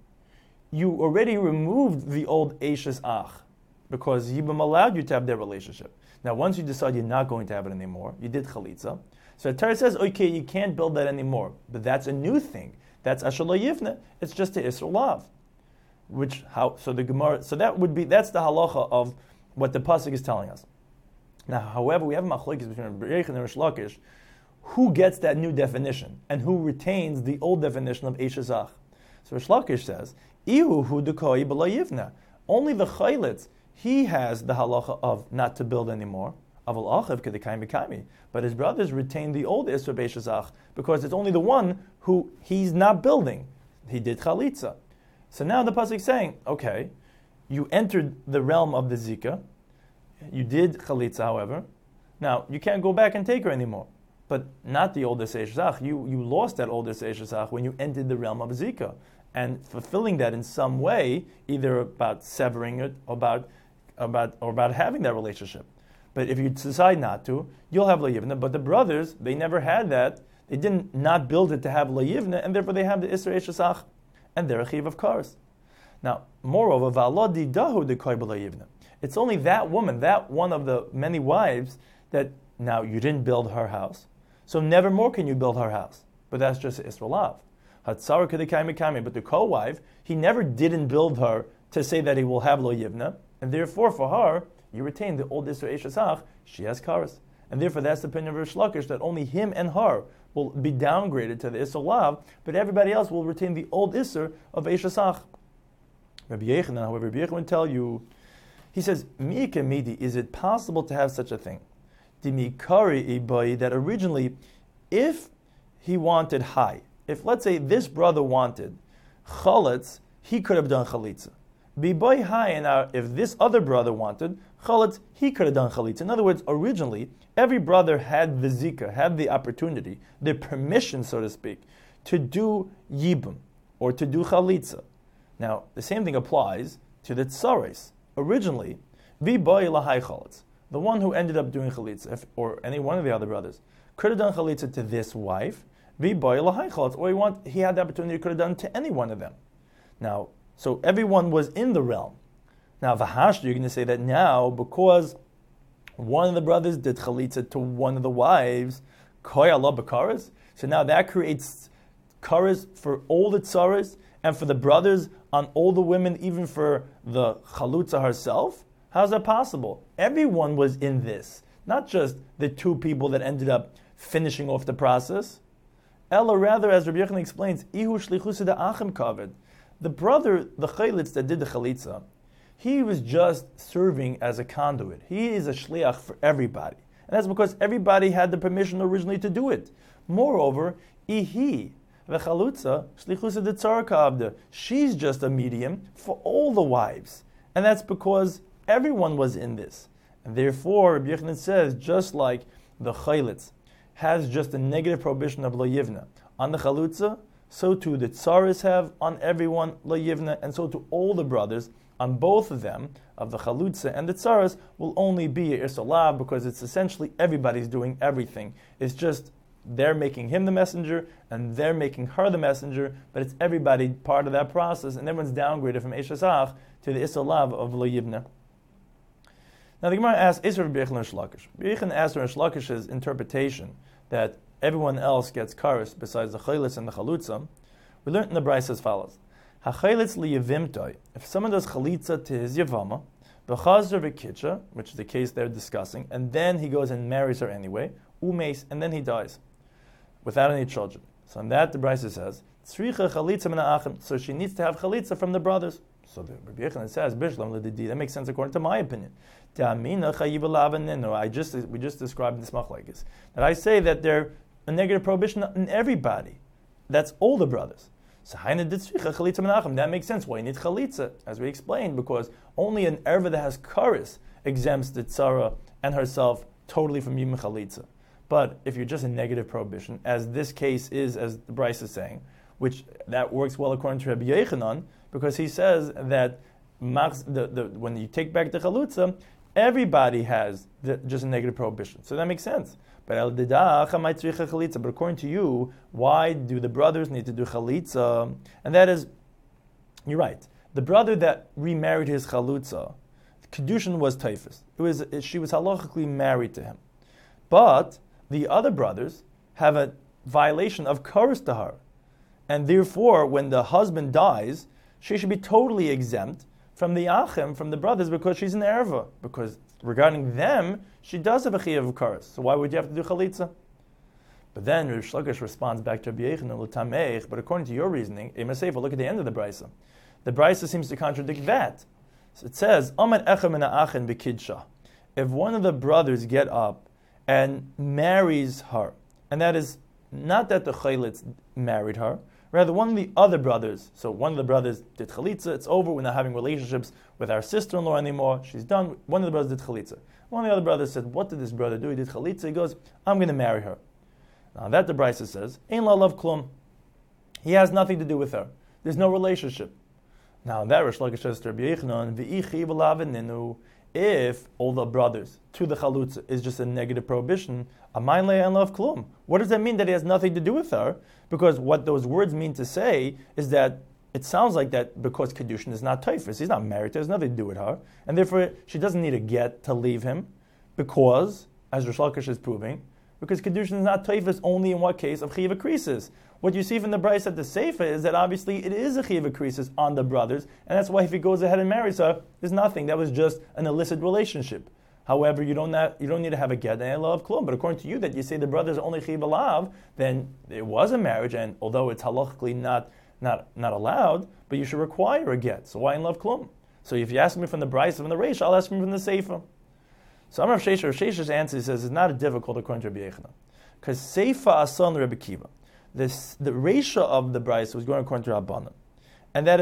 You already removed the old Eishes Ach, because Yibam allowed you to have that relationship. Now, once you decide you're not going to have it anymore, you did Chalitza. So the Torah says, okay, you can't build that anymore. But that's a new thing. That's Asher Lo Yivne. It's just the Isra Lav. Which, how, so the Gemara, so that would be, that's the halacha of what the pasuk is telling us. Now, however, we have machlokes between Rabbi Yechon and Rish Lakish. Who gets that new definition? And who retains the old definition of Eishes Ach? So Rish Lakish says, Ihu hu dekoi b'lo yivna. Only the chaylitz, he has the halacha of not to build anymore. Aval achiv kedekayim b'kaymi. But his brothers retain the old Isra b'eshazach because it's only the one who he's not building. He did chalitza. So now the pasuk is saying, okay, you entered the realm of the zika. You did chalitza, however. Now you can't go back and take her anymore. But not the old Isra b'eshazach. You you lost that old Isra b'eshazach when you entered the realm of zika. And fulfilling that in some way, either about severing it or about, about, or about having that relationship. But if you decide not to, you'll have Layivna. But the brothers, they never had that. They didn't not build it to have Layivna, and therefore they have the Isra Eshasach, and they're a Chiv of Kars. Now, moreover, V'alodi dahu dekoy b'Layivna. It's only that woman, that one of the many wives, that now you didn't build her house. So never more can you build her house. But that's just Isra Lav. But the co-wife, he never didn't build her to say that he will have lo yivna, and therefore for her, you retain the old Isra Eshasach, she has karas. And therefore that's the opinion of Rish Lakish, that only him and her will be downgraded to the Isra Lav, but everybody else will retain the old Isra of Eshasach. Rabbi Yechon, however, Rabbi Yechon would tell you, he says, Mi'ike midi, is it possible to have such a thing? Dimikari ibai, that originally, if he wanted high, if, let's say, this brother wanted chalitz, he could have done chalitza. Biboy high, and our, if this other brother wanted chalitz, he could have done chalitza. In other words, originally every brother had the zika, had the opportunity, the permission, so to speak, to do yibum or to do chalitza. Now, the same thing applies to the tsares. Originally, Viboy lahai chalitz, the one who ended up doing chalitza, if, or any one of the other brothers, could have done chalitza to this wife. Viboy lahai chalitz, or he want he had the opportunity, could have done to any one of them. Now, so everyone was in the realm. Now, v'hashdu, you're going to say that now, because one of the brothers did chalitza to one of the wives, koy Allah b'karas, so now that creates karas for all the tsaras, and for the brothers on all the women, even for the chalutza herself? How's that possible? Everyone was in this, not just the two people that ended up finishing off the process. Ella, rather, as Rabbi Yochanan explains, ihu shlichusa da achim kaved. The brother, the chalitz that did the chalitza, he was just serving as a conduit. He is a shliach for everybody. And that's because everybody had the permission originally to do it. Moreover, ihi, the chalutza, shlichusa de tzara kavda, she's just a medium for all the wives. And that's because everyone was in this. And therefore, Rabbi Yochanan says, just like the chalitz has just a negative prohibition of lo yivna on the chalutza, so too the tsaris have on everyone lo yivna, and so too all the brothers on both of them, of the chalutza and the tsaris, will only be a irsalav, because it's essentially everybody's doing everything. It's just they're making him the messenger and they're making her the messenger, but it's everybody part of that process, and everyone's downgraded from eshasach to the irsalav of lo yivna. Now the Gemara asks, is Rabbi Yochanan Shlakish? Rabbi Yochanan asked Rabbi Shlakish's interpretation that everyone else gets karis besides the chalitz and the chalutza. We learned in the Brisa as follows: Hachalitz liyavimtoi. If someone does chalitza to his yavama, v'chazar v'kitcha, which is the case they're discussing, and then he goes and marries her anyway, umeis, and then he dies without any children. So on that the Brisa says, tzricha chalitza min ha'achim. So she needs to have chalitza from the brothers. So the Rabbi Yochanan says, Bishlam l'didi. That makes sense according to my opinion. I just we just described this machlekes that I say that they're a negative prohibition in everybody. That's all the brothers. So that makes sense. Why you need chalitza, as we explained, because only an erva that has karis exempts the tzara and herself totally from yim chalitza. But if you're just a negative prohibition, as this case is, as the Bryce is saying, which that works well according to Rabbi Yochanan, because he says that the, the, when you take back the chalutza, everybody has the, just a negative prohibition. So that makes sense. But according to you, why do the brothers need to do chalitza? And that is, you're right. The brother that remarried his chalutza, kedushin was taifus. It was she was halachically married to him. But the other brothers have a violation of kares to her. And therefore, when the husband dies, she should be totally exempt from the achim, from the brothers, because she's an erva. Because regarding them, she does have a chiyuv of kares. So why would you have to do chalitza? But then Rish Lakish responds back to Rabbi Yochanan l'tameich. But according to your reasoning, Emasefa, look at the end of the brisa. The brisa seems to contradict that. So it says, Amad echem min ha'achin b'kidsha. If one of the brothers get up and marries her, and that is not that the chalitz married her, rather one of the other brothers, so one of the brothers did chalitza, it's over, we're not having relationships with our sister-in-law anymore, she's done, one of the brothers did chalitza. One of the other brothers said, what did this brother do? He did chalitza, he goes, I'm going to marry her. Now that the Brisa says, Ein la lav klum. He has nothing to do with her. There's no relationship. Now that Rish Lakish says to Rabbi Yochanan, V'ichi v'laveninu, if all the brothers to the chalutza is just a negative prohibition, amayin le'en lav klum. What does that mean that he has nothing to do with her? Because what those words mean to say is that it sounds like that because kedushin is not taifus, he's not married to her, there's nothing to do with her, and therefore she doesn't need a get to leave him, because, as Rish Lakish is proving, because kedushin is not taifus only in what case of chiyuv krisis. What you see from the Brisa at the Seifa is that obviously it is a chiyuv krisis on the brothers, and that's why if he goes ahead and marries her, there's nothing. That was just an illicit relationship. However, you don't not, you don't need to have a get and a love klum. But according to you, that you say the brothers are only chiyuv alav, then it was a marriage, and although it's halachically not not not allowed, but you should require a get. So why in love klum? So if you ask me from the Brisa from the Reish, I'll ask me from the Seifa. So Amar Shesha, Rav Shesha's answer, he says, it's not a difficult according to Rabbi Yochanan. Because Seifa asan Rabbi Kiva. This, the ratio of the Brisa was going according to Rabbanan. And that is,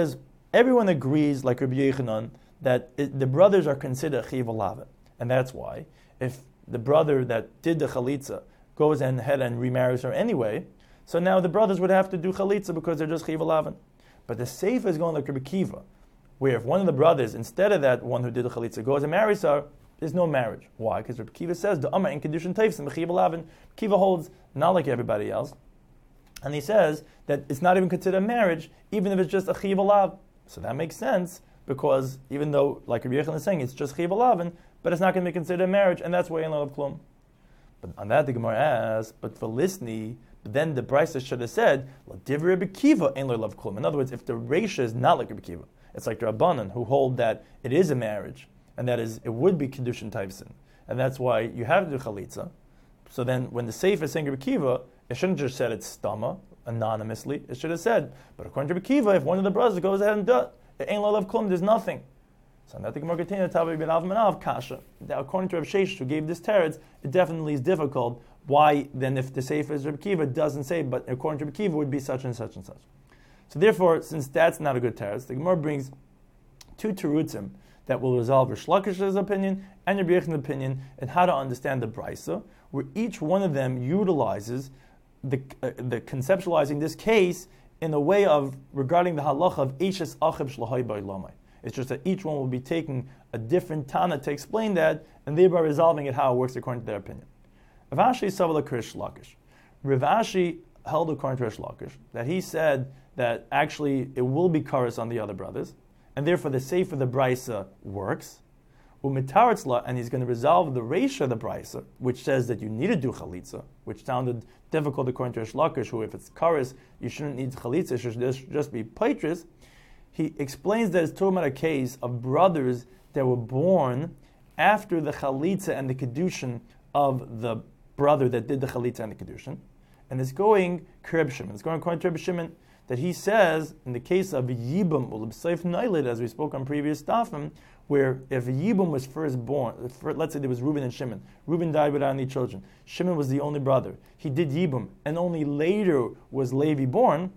everyone agrees, like Rabbi Yochanan, that it, the brothers are considered chiv alav, and that's why if the brother that did the chalitza goes ahead and remarries her anyway, so now the brothers would have to do chalitza because they're just chiv alav. But the seif is going like Rabbi Kiva, where if one of the brothers, instead of that one who did the chalitza, goes and marries her, there's no marriage. Why? Because Rabbi Kiva says the Amar in Kedushin Teifsim Chiv Alav. Kiva holds not like everybody else, and he says that it's not even considered a marriage, even if it's just a Chiv Alav. So that makes sense because even though, like Rabbi Yochanan is saying, it's just Chiv Alav, but it's not going to be considered a marriage, and that's why Ein Lo Lav Klum. But on that the Gemara asks, but for Lisni, then the Brisa should have said, L'divrei Rabbi Kiva Ein Lo Lav Klum. In other words, if the Reisha is not like Rabbi Kiva, it's like the Rabbanan who hold that it is a marriage, and that is, it would be Kedushin Taifsin. And that's why you have to do Chalitza. So then, when the Seif is saying Rabbi Kiva, it shouldn't just said it's Stama, anonymously. It should have said, but according to Rabbi Kiva, if one of the brothers goes ahead and does, it ain't Lo Lav Klum, there's nothing. So now the Gemara continues, Tavi ben Av Manav, Kasha. Now, according to Rabbi Sheish, who gave this teretz, it definitely is difficult. Why, then, if the Seif is Rabbi Kiva, it doesn't say, but according to Rabbi Kiva, it would be such and such and such. So therefore, since that's not a good teretz, the Gemara brings two terutzim that will resolve Rish Lakish's opinion and Rabbi Yechan's opinion and how to understand the Brisa, where each one of them utilizes the, uh, the conceptualizing this case in a way of regarding the halacha of Eishes Achib Shlahai Ba'Ilamai. It's just that each one will be taking a different Tana to explain that, and thereby resolving it how it works according to their opinion. Rav Ashi Savala Rish Lakish. Rav Ashi held according to Rish Lakish that he said that actually it will be karas on the other brothers, and therefore the seif of the brisa works. Umitaretzla, and he's going to resolve the reisha of the brisa, which says that you need to do chalitza, which sounded difficult according to Rish Lakish, who if it's karas, you shouldn't need chalitza, it should just, just be paitris. He explains that it's talking about a case of brothers that were born after the chalitza and the kedushin of the brother that did the chalitza and the kedushin, and it's going Reb Shimon. It's going according to Reb Shimon that he says in the case of Yibam or L'B'Seif Nailid, as we spoke on previous Tafim, where if Yibam was first born, let's say there was Reuben and Shimon. Reuben died without any children. Shimon was the only brother. He did Yibam, and only later was Levi born.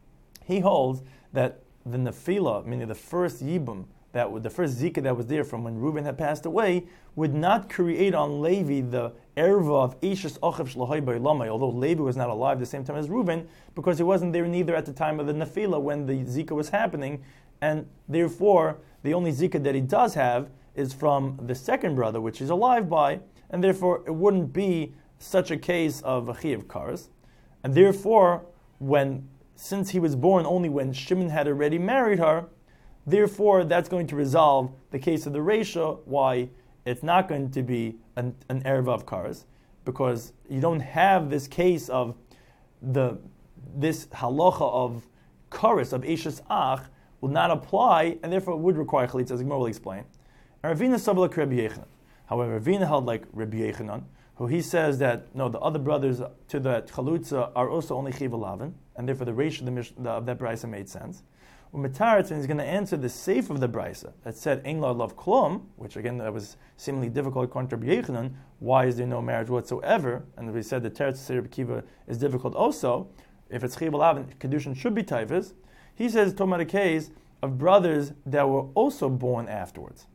He holds that the Nefila, meaning the first Yibam, that the first Zika that was there from when Reuben had passed away, would not create on Levi the erva of Eishes Achiv Shlahai Ba'Ilamai, although Levi was not alive at the same time as Reuben, because he wasn't there neither at the time of the Nefila when the Zika was happening, and therefore the only Zika that he does have is from the second brother, which he's alive by, and therefore it wouldn't be such a case of a Chiyuv Karas, and therefore when since he was born only when Shimon had already married her, therefore, that's going to resolve the case of the Reisha, why it's not going to be an, an Erev of Karas, because you don't have this case of the this halacha of Karas, of Eishes Ach, will not apply, and therefore it would require Chalitza, as Gemara will explain. And Ravina Sabal like Rabbi Yochanan. However, Ravina held like Rabbi Yochanan, who he says that, no, the other brothers to the Chalutza are also only Chiv Alavin, and therefore the Reisha of, the, the, of that Brisa made sense. Umetaretz is going to answer the seif of the brisa that said Ein Lo Lav Klum, which again that was seemingly difficult according to Rabbi Yochanan. Why is there no marriage whatsoever? And we said the teretz of Rabbi Kiva is difficult also. If it's Chiv Alav, kedushin should be taifas. He says talking about a case of brothers that were also born afterwards,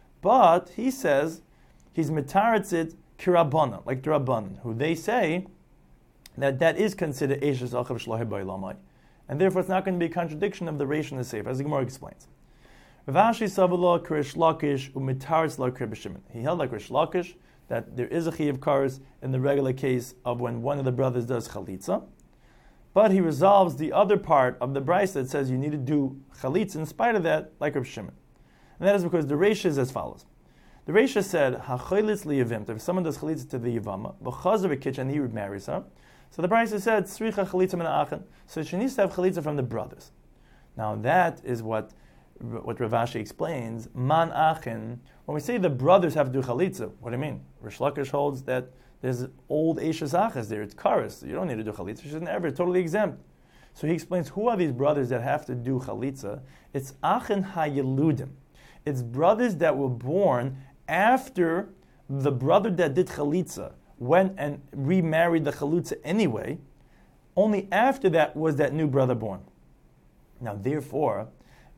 but he says he's metaretz it kirabana, like the Rabbanan, who they say that that is considered Eishes Achav Shlahai Ba'Ilamai. And therefore, it's not going to be a contradiction of the Reish and the Seif, as the Gemara explains. Rav Ashi Savala Rish Lakish Umitaretz like Reb Shimon. He held like Rish Lakish that there is a Chiyuv Karas in the regular case of when one of the brothers does Chalitza, but he resolves the other part of the Brisa that says you need to do Chalitza in spite of that, like Reb Shimon. And that is because the Reish is as follows. The Reish said, HaCholitz liyavim, if someone does Chalitza to the Yavama, v'chazer b'kitch, and he marries her, so the Brisa said, Sricha chalitza min ha'achin. So she needs to have chalitza from the brothers. Now that is what what Rav Ashi explains. Man achin. When we say the brothers have to do chalitza, what do you mean? Rish Lakish holds that there's old Eishes Achas there. It's karas. You don't need to do chalitza. She's never totally exempt. So he explains who are these brothers that have to do chalitza. It's achin hayeludim. It's brothers that were born after the brother that did chalitza went and remarried the chalutza anyway. Only after that was that new brother born. Now, therefore,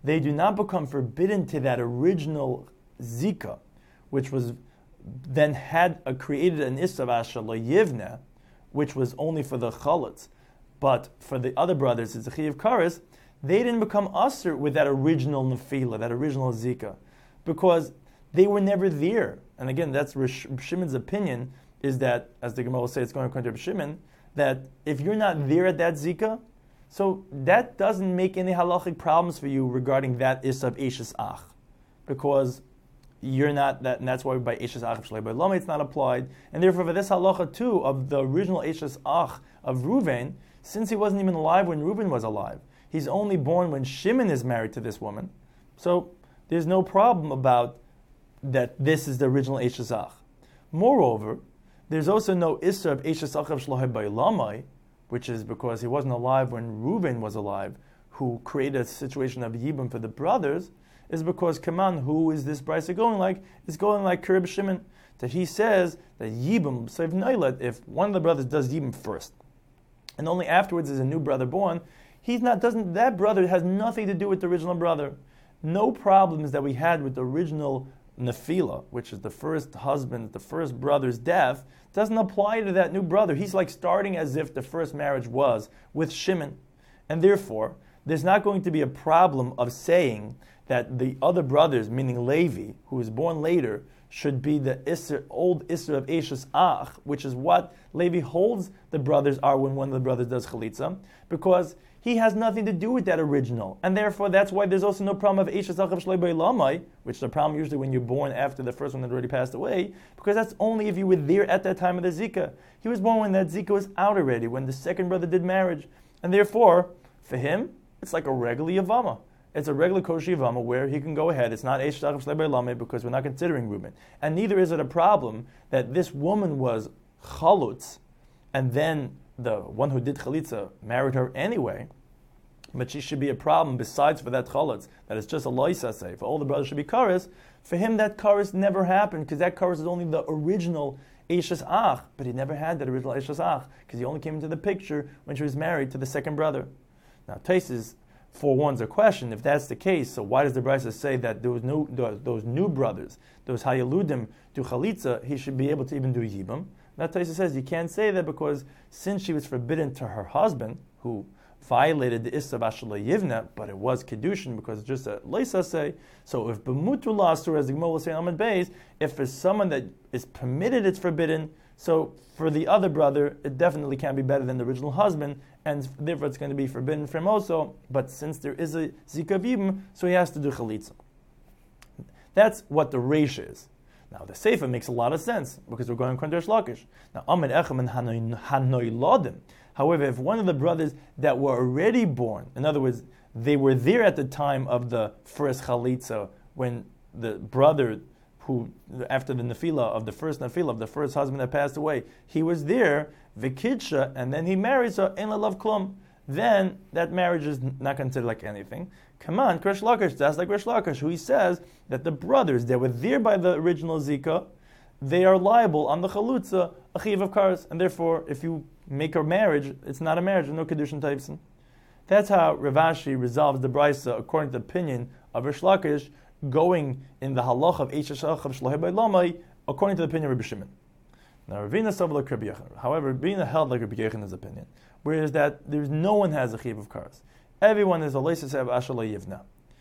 they do not become forbidden to that original zika, which was then had a, created an issa of asher lo yivne, which was only for the chalutz, but for the other brothers, it's a chiyav kares. They didn't become usher with that original nefila, that original zika, because they were never there. And again, that's Rish Shimon's opinion, is that, as the Gemara will say, it's going according to Shimon, that if you're not there at that zika, so that doesn't make any halachic problems for you regarding that issa of Eishes Ach, because you're not that, and that's why by Eishes Ach Shlei by Lama it's not applied, and therefore for this halacha too of the original Eishes Ach of Reuven, since he wasn't even alive when Reuven was alive, he's only born when Shimon is married to this woman, so there's no problem about that. This is the original Eishes Ach. Moreover, there's also no issa of Eishes Ach of Shlei by Lama, which is because he wasn't alive when Reuven was alive, who created a situation of Yibum for the brothers, is because, come on, who is this brisa going like? It's going like Kerib Shimon, that he says that Yibum, Sev Nailet, if one of the brothers does Yibum first, and only afterwards is a new brother born, he's not, doesn't, that brother has nothing to do with the original brother. No problems that we had with the original Nefila, which is the first husband, the first brother's death, doesn't apply to that new brother. He's like starting as if the first marriage was with Shimon. And therefore, there's not going to be a problem of saying that the other brothers, meaning Levi, who was born later, should be the Isser, old Isser of Eishes Ach, which is what Levi holds the brothers are when one of the brothers does Chalitza, because he has nothing to do with that original. And therefore, that's why there's also no problem of Eishes Ach of Shlei Bei Lamai, which is the problem usually when you're born after the first one had already passed away, because that's only if you were there at that time of the Zika. He was born when that Zika was out already, when the second brother did marriage. And therefore, for him, it's like a regular Yavama. It's a regular kosher Yavama where he can go ahead. It's not Eishes Ach of Shlei Bei Lamai because we're not considering Reuben. And neither is it a problem that this woman was Chalutz, and then the one who did Chalitza married her anyway, but she should be a problem besides for that Chalutz, that it's just a loisa say, for all the brothers should be Karis. For him that Karis never happened, because that Karis is only the original Eishes Ach, but he never had that original Eishes Ach, because he only came into the picture when she was married to the second brother. Now Taisus forewarns a question, if that's the case, so why does the Brisa say that those new, those new brothers, those Hayaludim, do Chalitza, he should be able to even do Yibam? Now Taisus says you can't say that because since she was forbidden to her husband, who violated the Issa of Asher Lo Yivne, but it was Kedushin because it's just a Leisa say. So if B'mutu Lasur, as the Gemara will say in Amud Beis, if for someone that is permitted it's forbidden, so for the other brother, it definitely can't be better than the original husband, and therefore it's going to be forbidden for him also, but since there is a Zika Vibim, so he has to do Chalitza. That's what the Reisha is. Now the Seifa makes a lot of sense, because we're going Kondesh Lakish. Now, Amid Echem and Hanoi Lodim. However, if one of the brothers that were already born, in other words, they were there at the time of the first Chalitza, when the brother who, after the Nefila of the first Nefila, of the first husband that passed away, he was there, Vikidsha, and then he marries her, in love klum, then that marriage is not considered like anything. Come on, Krish Lakish, that's like Krish Lakish, who he says that the brothers that were there by the original Zika, they are liable on the Chalutza, a chiv of Karas, and therefore, if you make a marriage, it's not a marriage, there's no Kedushin Taipsin. That's how Rav Ashi resolves the Brisa according to the opinion of Rish Lakish, going in the halach of Eishes Ach of Shlei Bei Lamai, according to the opinion of Rabbi Shimon. Now, Ravina Sav like Rabbi Yechon. However, Ravina held like Rabbi Yechon's opinion, whereas that there's no one has a chiv of Karas. Everyone is a Leisa of Asher Lo Yivna.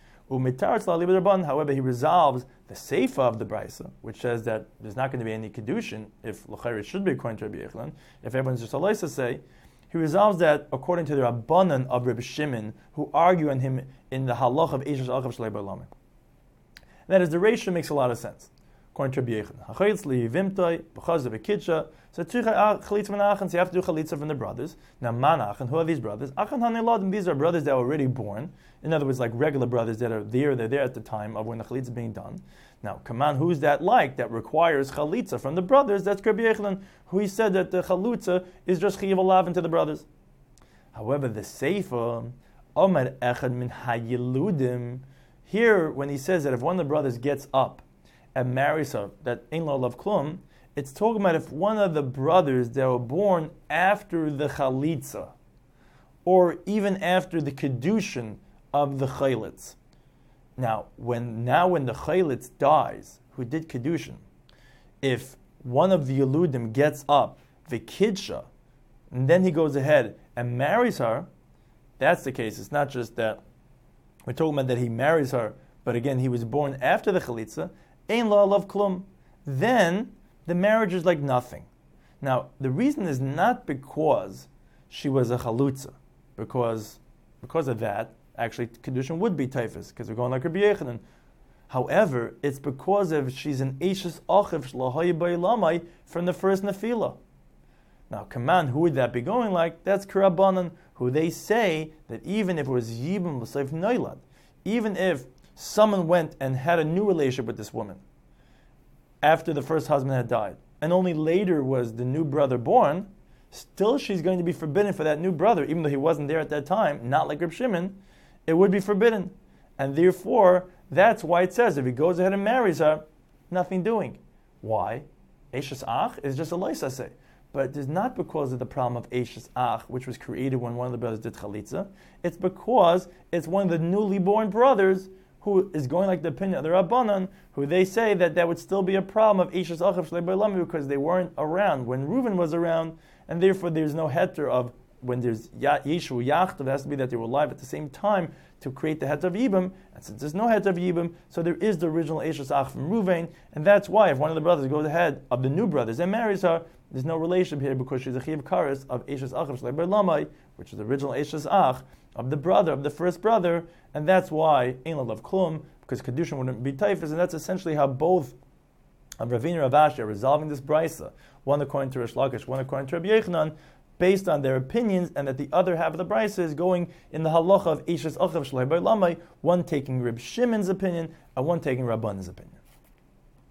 However, he resolves the Seifa of the Brisa, which says that there's not going to be any Kedushin, if L'chayr should be according to Rabbi Yechon, if everyone's just a Leisa say, he resolves that according to the Rabbanan of Rabbi Shimon, who argue on him in the halach of Eishes Ach of Shlei Bei Lamai. That is, the ratio makes a lot of sense. According to Rabbi Yechon, Hachayitz li vimtoi b'chaz of a kitcha. So tzricha chalitza v'nachan. So you have to do chalitza from the brothers. Now manachan. Who are these brothers? Achan haneladim. These are brothers that were already born. In other words, like regular brothers that are there. They're there at the time of when the chalitza is being done. Now, come on, who's that like that requires chalitza from the brothers? That's Rabbi Yechon, who he said that the chalitza is just chiyav alavin to the brothers. However, the Seifa Omer echad min hayiludim. Here, when he says that if one of the brothers gets up and marries her, that ain't lo love klum, it's talking about if one of the brothers that were born after the chalitza, or even after the kedushin of the chaylitz. Now, when now when the chaylitz dies, who did kedushin, if one of the Yeludim gets up, the kidsha, and then he goes ahead and marries her, that's the case. It's not just that we're talking about that he marries her, but again, he was born after the chalitza, ein la alav klum. Then the marriage is like nothing. Now, the reason is not because she was a chalutza, because because of that, actually, kedushin would be typhus, because we're going like Rabbi Yechanan. However, it's because of she's an Eishes Achiv Shlahayi Ba'ilamai from the first Nefila. Now, come on, who would that be going like? That's Karabanan, who they say that even if it was Yibam L'Seif Noilad, even if someone went and had a new relationship with this woman after the first husband had died, and only later was the new brother born, still she's going to be forbidden for that new brother, even though he wasn't there at that time, not like Reb Shimon, it would be forbidden. And therefore, that's why it says if he goes ahead and marries her, nothing doing. Why? Eishes Ach is just a loisase. But it is not because of the problem of Eishes Ach, which was created when one of the brothers did chalitza. It's because it's one of the newly born brothers who is going like the opinion of the Rabbanan, who they say that that would still be a problem of Eishes Ach of Shlei B'Lami because they weren't around when Reuven was around, and therefore there's no heter of when there's Yeshu Yachtav, it has to be that they were alive at the same time to create the heter of Yibam, and since there's no heter of Yibam, so there is the original Eishes Ach from Reuven, and that's why if one of the brothers goes ahead of the new brothers and marries her, there's no relationship here because she's a Chiv Karis of Eishes Ach of Shlei B'Lamai, which is the original Eishes Ach of the brother, of the first brother, and that's why Ein Lalav Klum, because Kedushin wouldn't be typhus, and that's essentially how both of Ravina and Rav Ashi are resolving this brisa, one according to Rish Lakish, one according to Rabbi Yechanan, based on their opinions, and that the other half of the brisa is going in the halacha of Eishes Achav Shlei B'Lamai, one taking Reb Shimon's opinion, and one taking Rabban's opinion.